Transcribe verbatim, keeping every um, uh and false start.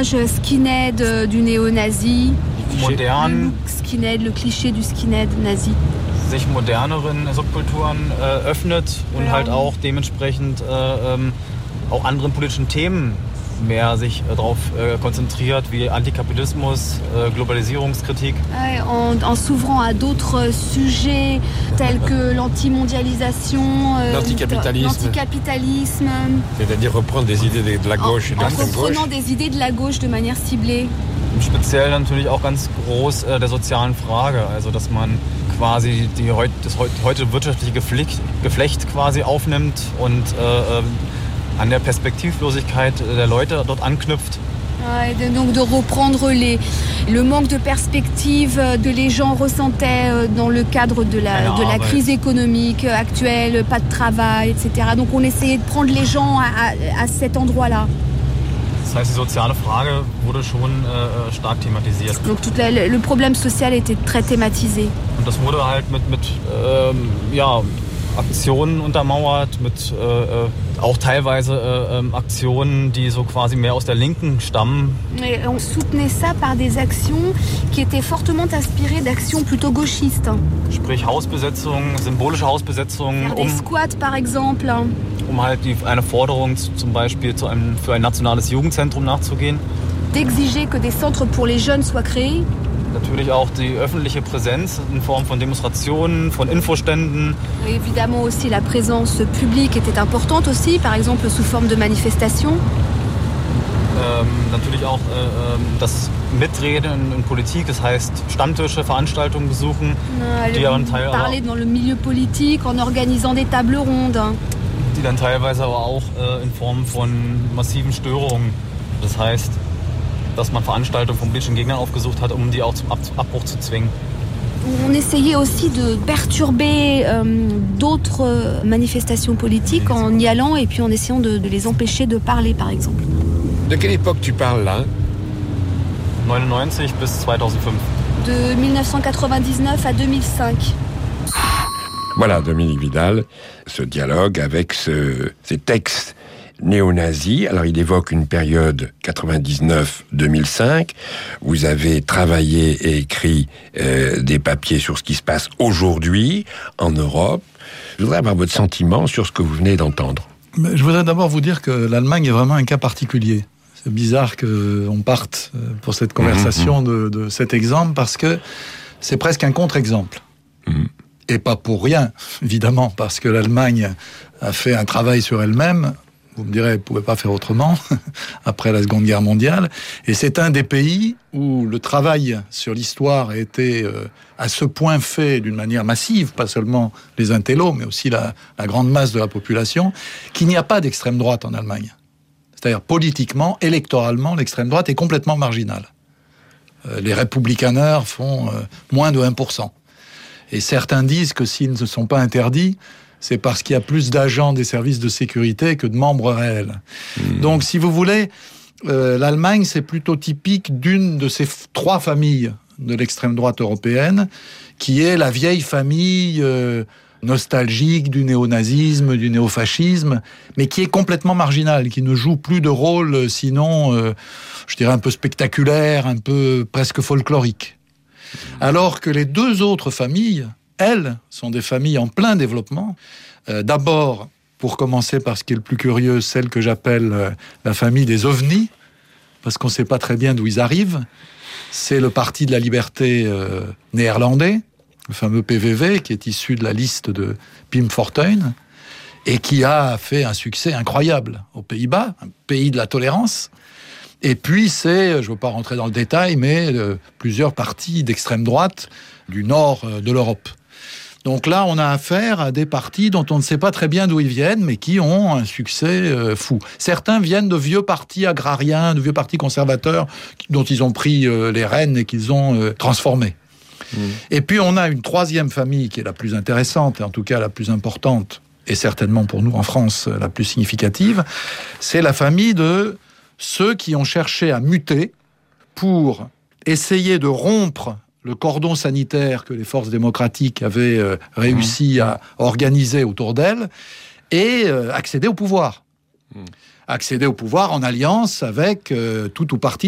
l'image skinhead du néo-nazi. Modern. Le look skinhead, le cliché du skinhead nazi. Sich moderneren Subkulturen äh, öffnet und ja. halt auch dementsprechend äh, ähm, auch anderen politischen Themen mehr sich äh, darauf äh, konzentriert, wie Antikapitalismus, äh, Globalisierungskritik. En, en s'ouvrant à d'autres sujets tels que l'antimondialisation, euh, l'anticapitalisme. l'anticapitalisme. C'est-à-dire reprendre des idées de la gauche en, et de l'extrême gauche. En reprenant des idées de la gauche de manière ciblée. Speziell natürlich auch ganz groß äh, der sozialen Frage, also dass man quasi die, das heute wirtschaftliche Geflecht, Geflecht quasi aufnimmt und äh, äh, an der Perspektivlosigkeit der Leute dort anknüpft. Ouais, donc de reprendre les, le manque de perspective que les gens ressentaient dans le cadre de la, de la crise économique actuelle, pas de travail, et cetera. Donc on essayait de prendre les gens à, à, à cet endroit-là. Das heißt, die soziale Frage wurde schon äh, stark thematisiert. Donc tout la, le problème social était très thématisé. Und das wurde halt mit, mit ähm, ja, Aktionen untermauert, mit äh, auch teilweise äh, Aktionen, die so quasi mehr aus der Linken stammen. Et on soutenait ça par des actions qui étaient fortement inspirées d'actions plutôt gauchistes. Sprich Hausbesetzungen, symbolische Hausbesetzungen. Faire des um, squats par exemple. Um halt die, eine Forderung zum Beispiel zu einem, für ein nationales Jugendzentrum nachzugehen. D'exiger que des centres pour les jeunes soient créés. Natürlich auch die öffentliche Präsenz in Form von Demonstrationen, von Infoständen. Évidemment aussi la présence publique était importante aussi, par exemple sous forme de manifestations. Ähm, natürlich auch äh, das Mitreden in Politik, das heißt Stammtische, Veranstaltungen besuchen. Euh, die dann teil parler dans le milieu politique en organisant des tables rondes. Die dann teilweise aber auch äh, in Form von massiven Störungen. Das heißt, dass man Veranstaltungen von politischen Gegnern aufgesucht hat, um die auch zum Abbruch zu zwingen. On essayait aussi de perturber euh, d'autres manifestations politiques en y allant et puis en essayant de, de les empêcher de parler, par exemple. De quelle époque tu parles là? neunundneunzig bis zweitausendfünf. De dix-neuf cent quatre-vingt-dix-neuf à deux mille cinq. Voilà, Dominique Vidal, ce dialogue avec ce, ces textes néo-nazis. Alors, il évoque une période quatre-vingt-dix-neuf deux mille cinq. Vous avez travaillé et écrit euh, des papiers sur ce qui se passe aujourd'hui en Europe. Je voudrais avoir votre sentiment sur ce que vous venez d'entendre. Mais je voudrais d'abord vous dire que l'Allemagne est vraiment un cas particulier. C'est bizarre qu'on parte pour cette conversation mmh, de, de cet exemple parce que c'est presque un contre-exemple. Mmh. Et pas pour rien, évidemment, parce que l'Allemagne a fait un travail sur elle-même. Vous me direz, elle ne pouvait pas faire autrement, après la Seconde Guerre mondiale. Et c'est un des pays où le travail sur l'histoire a été euh, à ce point fait d'une manière massive, pas seulement les intellos, mais aussi la, la grande masse de la population, qu'il n'y a pas d'extrême droite en Allemagne. C'est-à-dire, politiquement, électoralement, l'extrême droite est complètement marginale. Euh, les républicaneurs font euh, moins de un pour cent. Et certains disent que s'ils ne sont pas interdits, c'est parce qu'il y a plus d'agents des services de sécurité que de membres réels. Mmh. Donc, si vous voulez, euh, l'Allemagne, c'est plutôt typique d'une de ces f- trois familles de l'extrême droite européenne, qui est la vieille famille euh, nostalgique du néonazisme, du néofascisme, mais qui est complètement marginale, qui ne joue plus de rôle, sinon, euh, je dirais, un peu spectaculaire, un peu presque folklorique. Mmh. Alors que les deux autres familles, elles, sont des familles en plein développement. Euh, d'abord, pour commencer par ce qui est le plus curieux, celle que j'appelle euh, la famille des ovnis, parce qu'on ne sait pas très bien d'où ils arrivent. C'est le Parti de la Liberté euh, néerlandais, le fameux P V V, qui est issu de la liste de Pim Fortuyn, et qui a fait un succès incroyable aux Pays-Bas, un pays de la tolérance. Et puis, c'est, je ne veux pas rentrer dans le détail, mais euh, plusieurs partis d'extrême droite du nord euh, de l'Europe. Donc là, on a affaire à des partis dont on ne sait pas très bien d'où ils viennent, mais qui ont un succès euh, fou. Certains viennent de vieux partis agrariens, de vieux partis conservateurs, dont ils ont pris euh, les rênes et qu'ils ont euh, transformés. Mmh. Et puis, on a une troisième famille qui est la plus intéressante, et en tout cas la plus importante, et certainement pour nous en France la plus significative, c'est la famille de ceux qui ont cherché à muter pour essayer de rompre le cordon sanitaire que les forces démocratiques avaient euh, réussi à organiser autour d'elles et euh, accéder au pouvoir. Mmh. Accéder au pouvoir en alliance avec euh, tout ou partie